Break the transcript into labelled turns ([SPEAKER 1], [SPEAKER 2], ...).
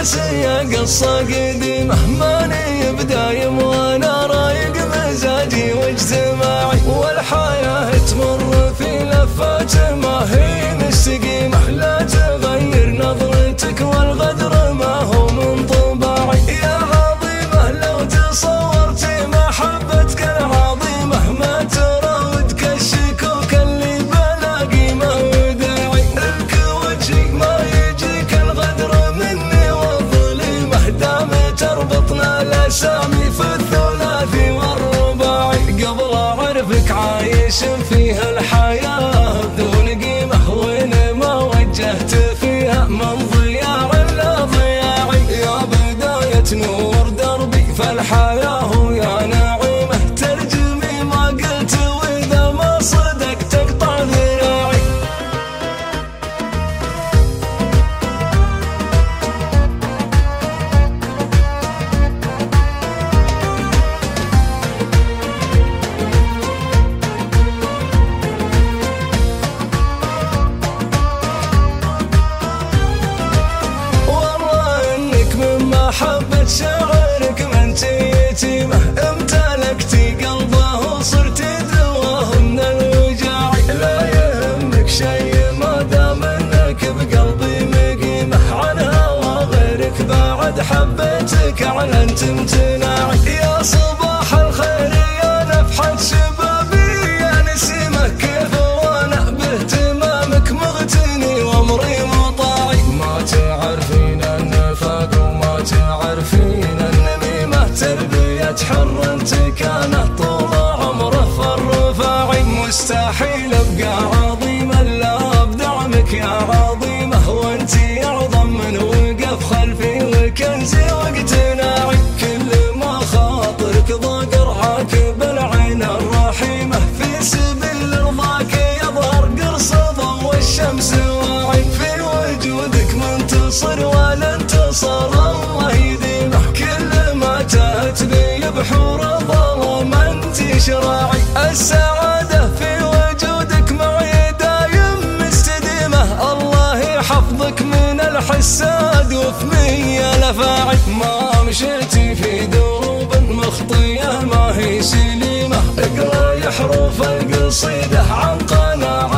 [SPEAKER 1] يا قصة قديمة ماني بدايم وانا رايق مزاجي واجتماعي، والحياة تمر في لفات ما هي مستقيمة، لا تغير نظرتك والغدر ما هو من طباعي. يا عظيمة لو تصورتي محبتك العظيمة ما تراودك الشكوك اللي بلا قيمة وداعي، لك وجهي ما يجيك الغدر مني والظليمة، دام تربطنا الاسامي في الثلاثي والرباعي. قبل اعرفك عايش فيها الحياة بدون قيمة، وين ما وجهت فيها من ضياع لا ضياعي. يا بداية نور دربي فالحياة يا نعيمة، ترجمي ما قلت واذا ما صدق تقطع ذراعي. محبة شعرك من يتيمة امتلكتي قلبه وصرتي دواه من الوجاع، لا يهمك شي ما دام انك بقلبي مقيمة، عن هوى غيرك بعد حبيتك اعلنت امتناعي. يا صباح الخير يا نفحة شبابي يا نسيمة، كيف وانا باهتمامك مغتني وامري مطاعي. ما تعرفين النفاق وما تعرفين النميمة، تربية حر انت كانت طول عمره في الرفاعي. مستحيل ابقى عظيمة الا بدعمك يا عظيمة، وانتي اعظم من وقف خلفي وكنزي واقتناعي. كل ما خاطرك ضاق رعاك بالعين الرحيمة، في سبيل رضاك يظهر قرص ضوء الشمس واعي. في وجودك منتصر ولا انتصر الله يديمه، كل ما تهت بي بحور الظلام انتي شراعي. السعادة في وجودك معي دايم مستديمة، الله يحفظك من الحساد وفي مية لفاعي. ما مشيتي في دروب مخطية ما هي سليمة، اقرأي حروف القصيدة عن قناعة